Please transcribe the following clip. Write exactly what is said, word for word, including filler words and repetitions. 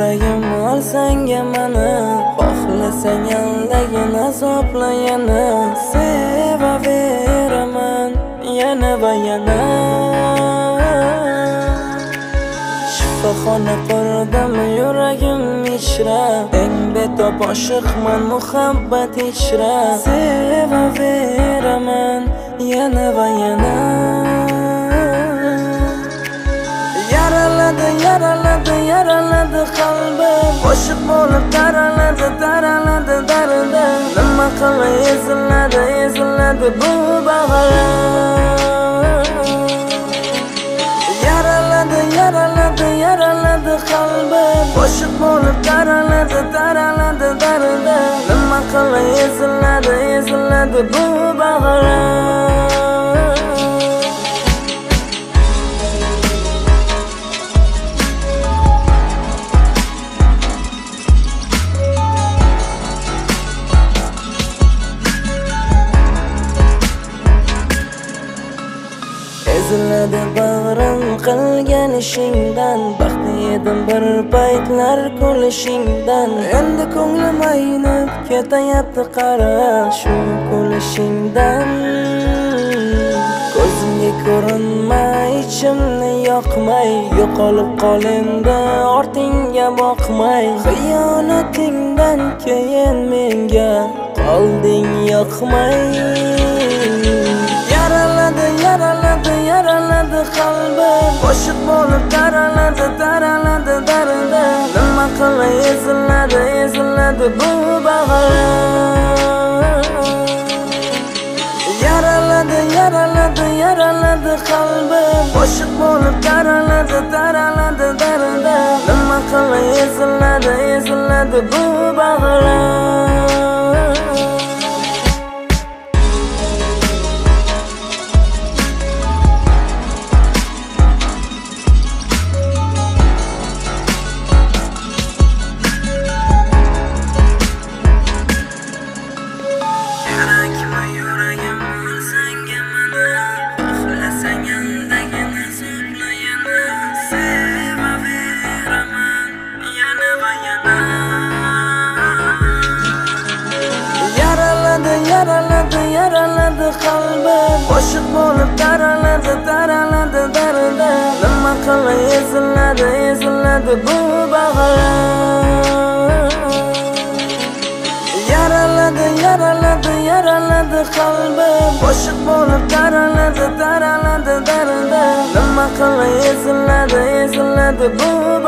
yuragim olsang mani, xohlasang aldagin azobla yana. Sevaveraman yana va yana. Shifoxona qurdim yuragim ichra, eng betob oshiqman muhabbat ichra. Sevaveraman yana va yana. Yaraladi, yaraladi, yaraladi qalbim, oshiq bo'lib taraladi, taraladi dardim. Nima qilay eziladi, eziladi bu bag'rim. Yaraladi, yaraladi, yaraladi qalbim, oshiq bo'lib taraladi, taraladi dardim. Nima qilay eziladi, eziladi bu bag'rim. Eziladi bag'rim qilgan ishingdan, baxtli edim bir paytlar kulishingdan. Endi ko'nglim aynib ketayapti qara shu kulishingdan. Ko'zimga ko'rinmay, ichimni yoqmay, yo'qolib qol endi ortingga boqmay. Xiyonatingdan keyin menga qolding yoqmay. Yaraladi, yaraladi, yaraladi qalbim, oshiq bo'lib taraladi, taraladi dardim. Nima qilay eziladi, eziladi bu bag'rim. Yaraladi, yaraladi, yaraladi qalbim, oshiq bo'lib taraladi, taraladi dardim. Nima qilay eziladi, eziladi bu bag'rim. Yaraladi, yaraladi qalbim, oshiq bo'lib taraladi, taraladi dardim. Nima qilay eziladi, eziladi bu bag'rim. Yaraladi, yaraladi, yaraladi qalbim, oshiq bo'lib taraladi, taraladi dardim. Nima qilay eziladi, eziladi bu